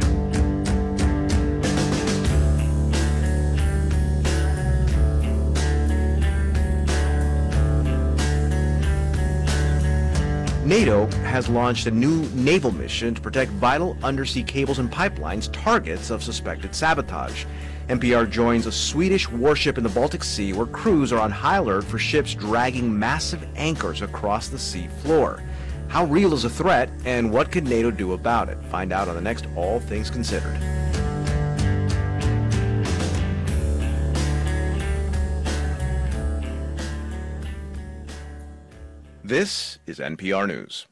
NATO has launched a new naval mission to protect vital undersea cables and pipelines, targets of suspected sabotage. NPR joins a Swedish warship in the Baltic Sea where crews are on high alert for ships dragging massive anchors across the sea floor. How real is the threat, and what could NATO do about it? Find out on the next All Things Considered. This is NPR News.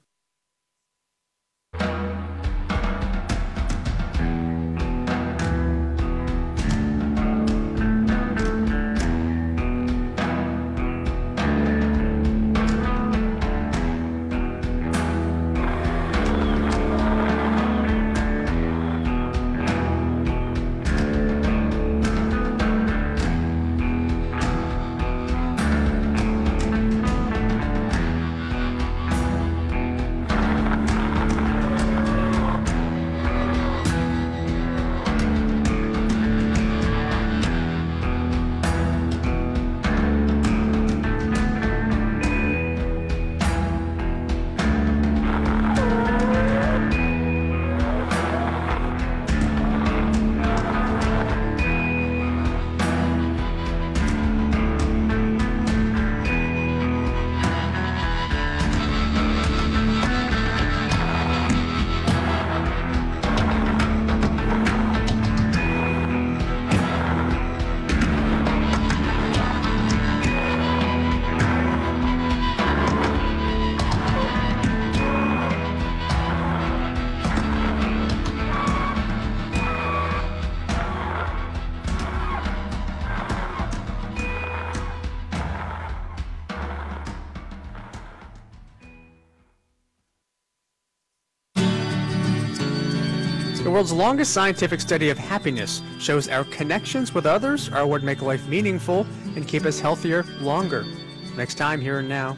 The world's longest scientific study of happiness shows our connections with others are what make life meaningful and keep us healthier longer. Next time, Here and Now.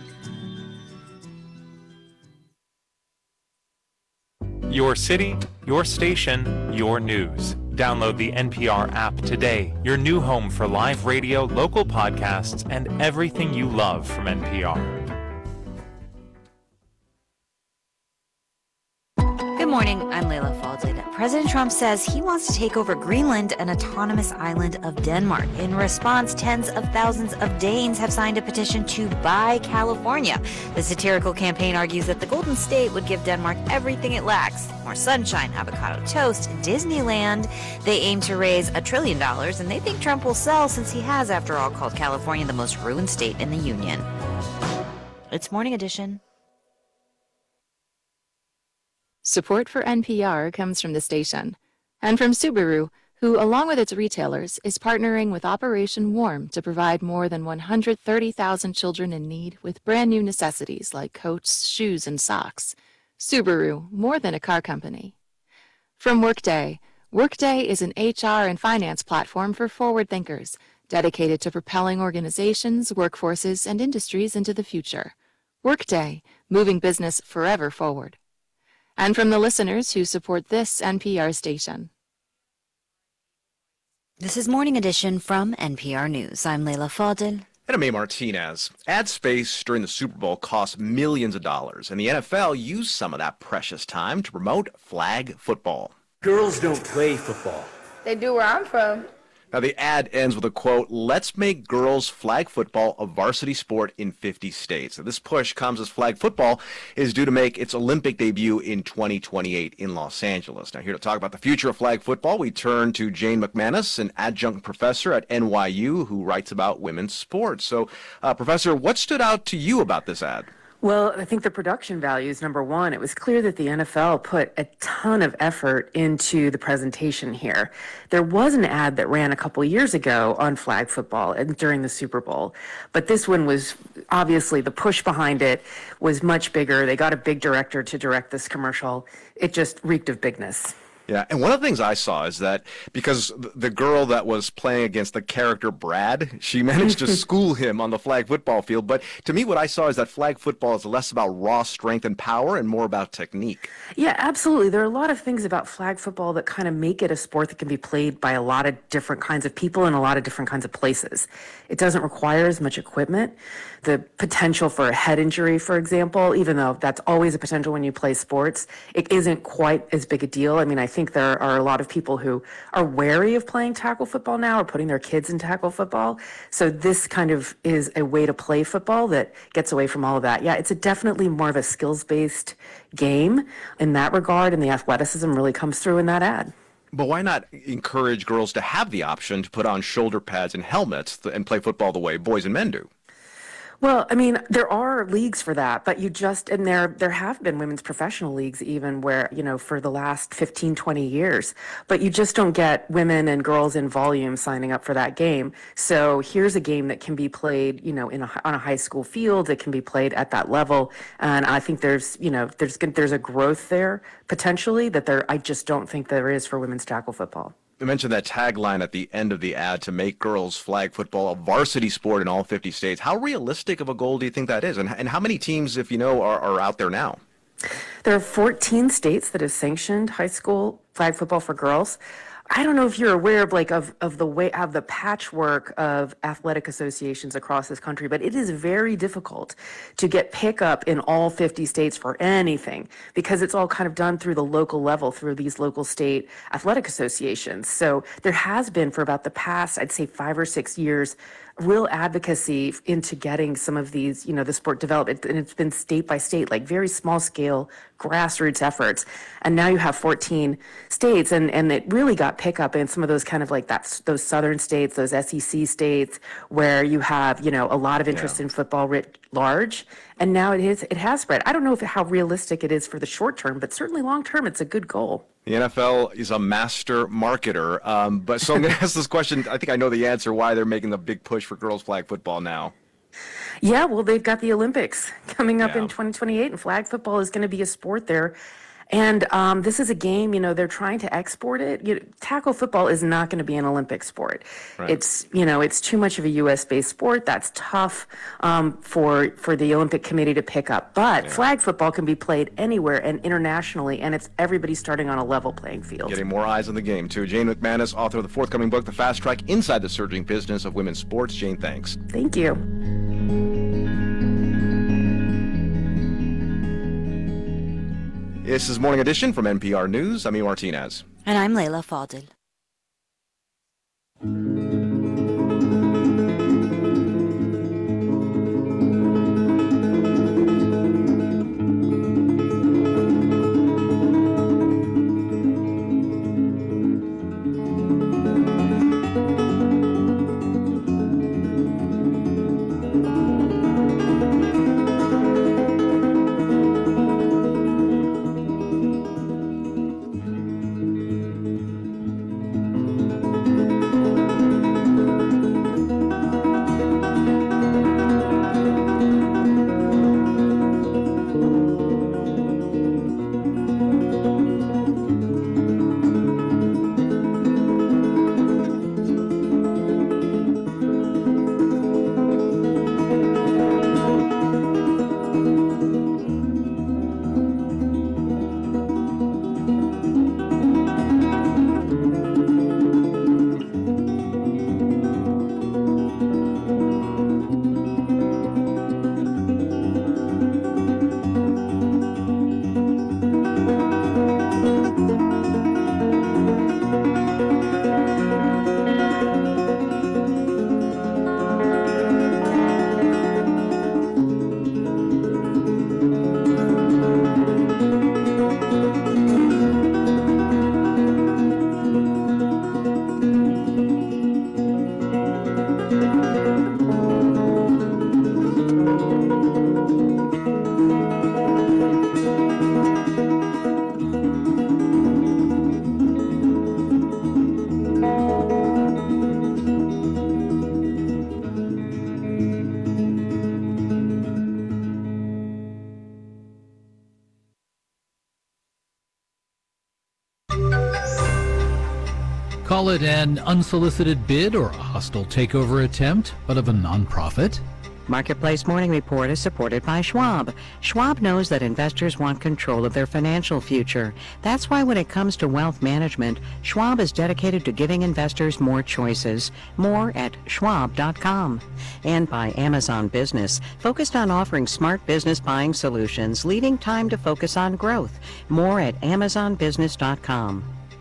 Your city, your station, your news. Download the NPR app today, your new home for live radio, local podcasts, and everything you love from NPR. Good morning, I'm Layla Faldin. President Trump says he wants to take over Greenland, an autonomous island of Denmark. In response, tens of thousands of Danes have signed a petition to buy California. The satirical campaign argues that the Golden State would give Denmark everything it lacks. More sunshine, avocado toast, Disneyland. They aim to raise $1 trillion, and they think Trump will sell since he has, after all, called California the most ruined state in the union. It's Morning Edition. Support for NPR comes from the station And from Subaru, who, along with its retailers, is partnering with Operation Warm to provide more than 130,000 children in need with brand new necessities like coats, shoes, and socks. Subaru, more than a car company. From Workday, Workday is an HR and finance platform for forward thinkers, dedicated to propelling organizations, workforces, and industries into the future. Workday, moving business forever forward. And from the listeners who support this NPR station. This is Morning Edition from NPR News. I'm Leila Fadel. And I'm A. Martinez. Ad space during the Super Bowl cost millions of dollars, and the NFL used some of that precious time to promote flag football. Girls don't play football. They do where I'm from. Now, the ad ends with a quote, "Let's make girls flag football a varsity sport in 50 states." Now, this push comes as flag football is due to make its Olympic debut in 2028 in Los Angeles. Now, here to talk about the future of flag football, we turn to Jane McManus, an adjunct professor at NYU who writes about women's sports. So, Professor, what stood out to you about this ad? Well, I think the production value is number one. It was clear that the NFL put a ton of effort into the presentation here. There was an ad that ran a couple years ago on flag football and during the Super Bowl, but this one was obviously the push behind it was much bigger. They got a big director to direct this commercial. It just reeked of bigness. Yeah, and one of the things I saw is that because the girl that was playing against the character Brad, she managed to school him on the flag football field. But to me, what I saw is that flag football is less about raw strength and power and more about technique. Yeah, absolutely. There are a lot of things about flag football that kind of make it a sport that can be played by a lot of different kinds of people in a lot of different kinds of places. It doesn't require as much equipment. The potential for a head injury, for example, even though that's always a potential when you play sports, it isn't quite as big a deal. I mean, I think there are a lot of people who are wary of playing tackle football now or putting their kids in tackle football. So this kind of is a way to play football that gets away from all of that. Yeah, it's definitely more of a skills-based game in that regard, and the athleticism really comes through in that ad. But why not encourage girls to have the option to put on shoulder pads and helmets and play football the way boys and men do? Well, I mean, there are leagues for that, but and there have been women's professional leagues even where, for the last 15, 20 years, but you just don't get women and girls in volume signing up for that game. So here's a game that can be played, on a high school field. It can be played at that level. And I think there's a growth there potentially that I just don't think there is for women's tackle football. You mentioned that tagline at the end of the ad to make girls flag football a varsity sport in all 50 states. How realistic of a goal do you think that is? And how many teams, if you know, are out there now? There are 14 states that have sanctioned high school flag football for girls. I don't know if you're aware of the patchwork of athletic associations across this country, but it is very difficult to get pickup in all 50 states for anything because it's all kind of done through the local level, through these local state athletic associations. So there has been for about the past, I'd say 5 or 6 years, real advocacy into getting some of these, the sport developed. And it's been state by state, like very small scale grassroots efforts. And now you have 14 states and it really got pickup in some of those kind of like those southern states, those SEC states where you have, a lot of interest in football writ large. And now it has spread. I don't know how realistic it is for the short term, but certainly long term, it's a good goal. The NFL is a master marketer. But so I'm going to ask this question. I think I know the answer why they're making the big push for girls flag football now. Yeah, well, they've got the Olympics coming up in 2028, and flag football is going to be a sport there. And this is a game, they're trying to export it. Tackle football is not going to be an Olympic sport. Right. It's too much of a U.S.-based sport. That's tough for the Olympic Committee to pick up. But flag football can be played anywhere and internationally, and it's everybody starting on a level playing field. Getting more eyes on the game, too. Jane McManus, author of the forthcoming book, The Fast Track Inside the Surging Business of Women's Sports. Jane, thanks. Thank you. This is Morning Edition from NPR News. I'm E. Martinez. And I'm Leila Fadel. call it an unsolicited bid or a hostile takeover attempt, but of a nonprofit? Marketplace Morning Report is supported by Schwab. Schwab knows that investors want control of their financial future. That's why when it comes to wealth management, Schwab is dedicated to giving investors more choices. More at schwab.com. And by Amazon Business, focused on offering smart business buying solutions, leaving time to focus on growth. More at amazonbusiness.com.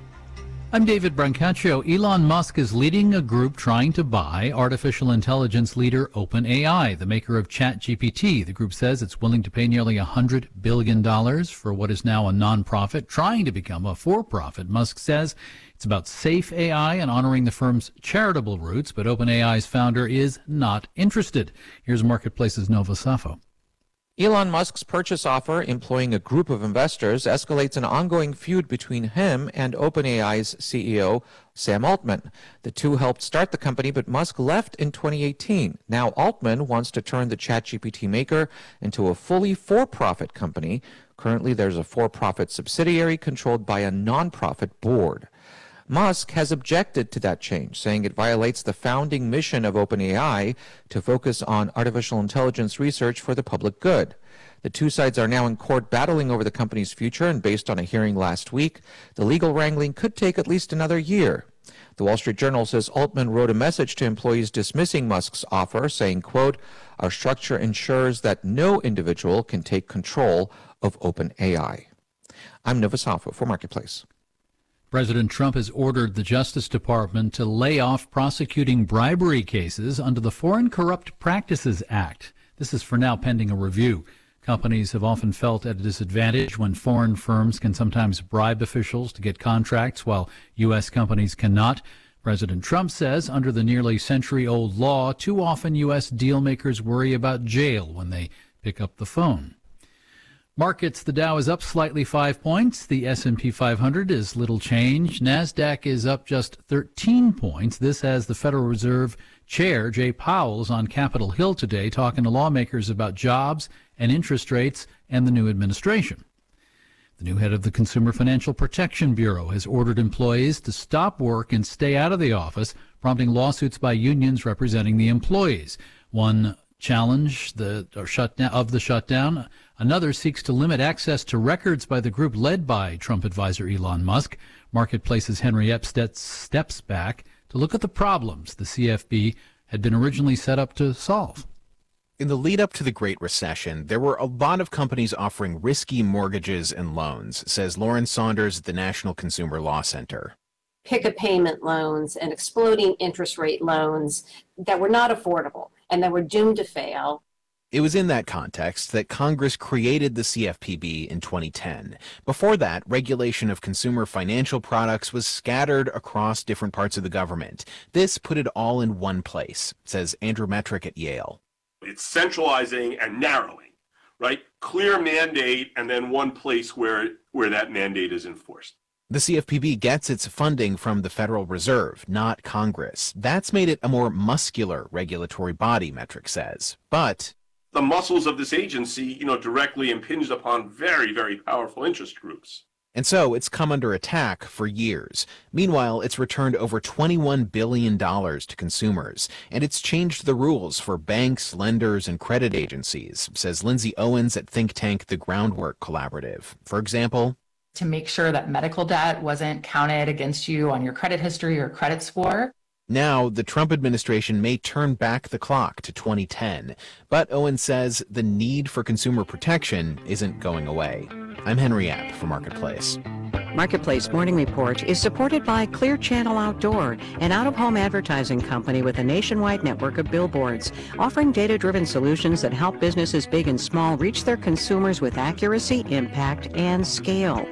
I'm David Brancaccio. Elon Musk is leading a group trying to buy artificial intelligence leader OpenAI, the maker of ChatGPT. The group says it's willing to pay nearly $100 billion for what is now a nonprofit trying to become a for-profit. Musk says it's about safe AI and honoring the firm's charitable roots, but OpenAI's founder is not interested. Here's Marketplace's Nova Safo. Elon Musk's purchase offer, employing a group of investors, escalates an ongoing feud between him and OpenAI's CEO, Sam Altman. The two helped start the company, but Musk left in 2018. Now Altman wants to turn the ChatGPT maker into a fully for-profit company. Currently, there's a for-profit subsidiary controlled by a nonprofit board. Musk has objected to that change, saying it violates the founding mission of OpenAI to focus on artificial intelligence research for the public good. The two sides are now in court battling over the company's future, and based on a hearing last week, the legal wrangling could take at least another year. The Wall Street Journal says Altman wrote a message to employees dismissing Musk's offer, saying, quote, "Our structure ensures that no individual can take control of OpenAI." I'm Nova Safo for Marketplace. President Trump has ordered the Justice Department to lay off prosecuting bribery cases under the Foreign Corrupt Practices Act. This is for now pending a review. Companies have often felt at a disadvantage when foreign firms can sometimes bribe officials to get contracts while U.S. companies cannot. President Trump says under the nearly century-old law, too often U.S. dealmakers worry about jail when they pick up the phone. Markets, the Dow is up slightly 5 points. The S&P 500 is little change. NASDAQ is up just 13 points. This as the Federal Reserve Chair, Jay Powell, is on Capitol Hill today talking to lawmakers about jobs and interest rates and the new administration. The new head of the Consumer Financial Protection Bureau has ordered employees to stop work and stay out of the office, prompting lawsuits by unions representing the employees. One challenge the shutdown. Another seeks to limit access to records by the group led by Trump advisor Elon Musk. Marketplace's Henry Epstead steps back to look at the problems the CFB had been originally set up to solve. In the lead up to the Great Recession, there were a lot of companies offering risky mortgages and loans, says Lauren Saunders at the National Consumer Law Center. Pick-a-payment loans and exploding interest rate loans that were not affordable and that were doomed to fail. It was in that context that Congress created the CFPB in 2010. Before that, regulation of consumer financial products was scattered across different parts of the government. This put it all in one place, says Andrew Metrick at Yale. It's centralizing and narrowing, right? Clear mandate and then one place where that mandate is enforced. The CFPB gets its funding from the Federal Reserve, not Congress. That's made it a more muscular regulatory body, Metrick says. But the muscles of this agency, directly impinged upon very, very powerful interest groups. And so it's come under attack for years. Meanwhile, it's returned over $21 billion to consumers, and it's changed the rules for banks, lenders, and credit agencies, says Lindsay Owens at think tank The Groundwork Collaborative. For example, to make sure that medical debt wasn't counted against you on your credit history or credit score. Now, the Trump administration may turn back the clock to 2010, but Owens says the need for consumer protection isn't going away. I'm Henry App for Marketplace. Marketplace Morning Report is supported by Clear Channel Outdoor, an out-of-home advertising company with a nationwide network of billboards, offering data-driven solutions that help businesses big and small reach their consumers with accuracy, impact, and scale.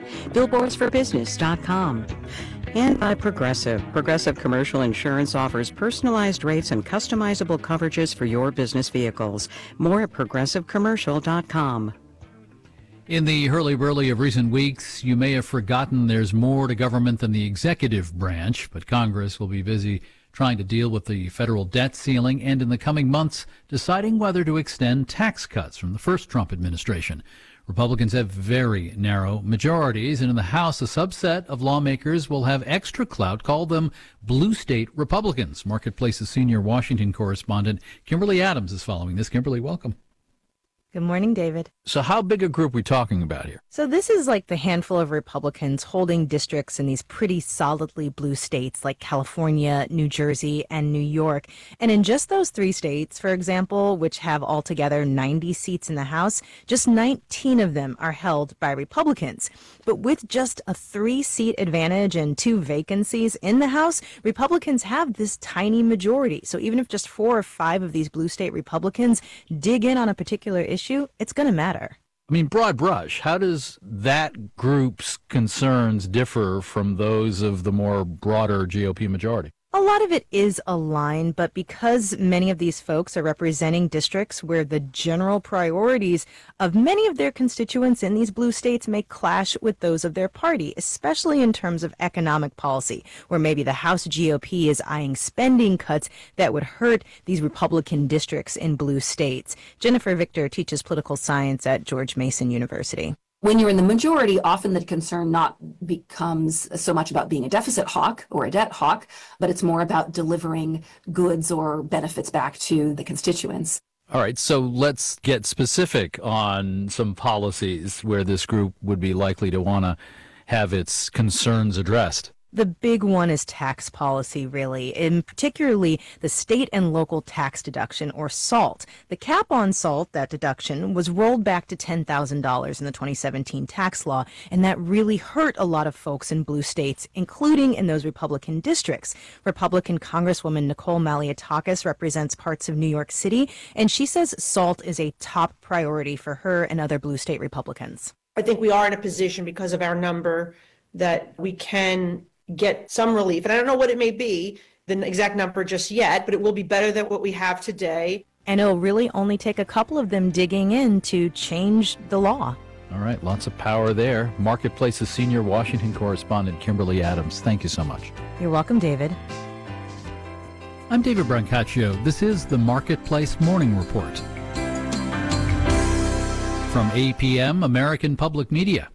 Billboardsforbusiness.com. And by Progressive. Progressive Commercial Insurance offers personalized rates and customizable coverages for your business vehicles. More at progressivecommercial.com. In the hurly-burly of recent weeks, you may have forgotten there's more to government than the executive branch, but Congress will be busy trying to deal with the federal debt ceiling and in the coming months deciding whether to extend tax cuts from the first Trump administration. Republicans have very narrow majorities, and in the House, a subset of lawmakers will have extra clout. Call them blue state Republicans. Marketplace's senior Washington correspondent Kimberly Adams is following this. Kimberly, welcome. Good morning, David. So how big a group are we talking about here? So this is like the handful of Republicans holding districts in these pretty solidly blue states like California, New Jersey, and New York. And in just those 3 states, for example, which have altogether 90 seats in the House, just 19 of them are held by Republicans. But with just a 3-seat advantage and 2 vacancies in the House, Republicans have this tiny majority. So even if just 4 or 5 of these blue state Republicans dig in on a particular issue, it's going to matter. I mean, broad brush, how does that group's concerns differ from those of the more broader GOP majority? A lot of it is aligned, but because many of these folks are representing districts where the general priorities of many of their constituents in these blue states may clash with those of their party, especially in terms of economic policy, where maybe the House GOP is eyeing spending cuts that would hurt these Republican districts in blue states. Jennifer Victor teaches political science at George Mason University. When you're in the majority, often the concern not becomes so much about being a deficit hawk or a debt hawk, but it's more about delivering goods or benefits back to the constituents. All right, so let's get specific on some policies where this group would be likely to want to have its concerns addressed. The big one is tax policy, really, and particularly the state and local tax deduction, or SALT. The cap on SALT, that deduction, was rolled back to $10,000 in the 2017 tax law, and that really hurt a lot of folks in blue states, including in those Republican districts. Republican Congresswoman Nicole Malliotakis represents parts of New York City, and she says SALT is a top priority for her and other blue state Republicans. I think we are in a position because of our number that we can get some relief. And I don't know what it may be, the exact number just yet, but it will be better than what we have today. And it'll really only take a couple of them digging in to change the law. All right, lots of power there. Marketplace's senior Washington correspondent Kimberly Adams, thank you so much. You're welcome, David. I'm David Brancaccio. This is the Marketplace Morning Report. From APM, American Public Media.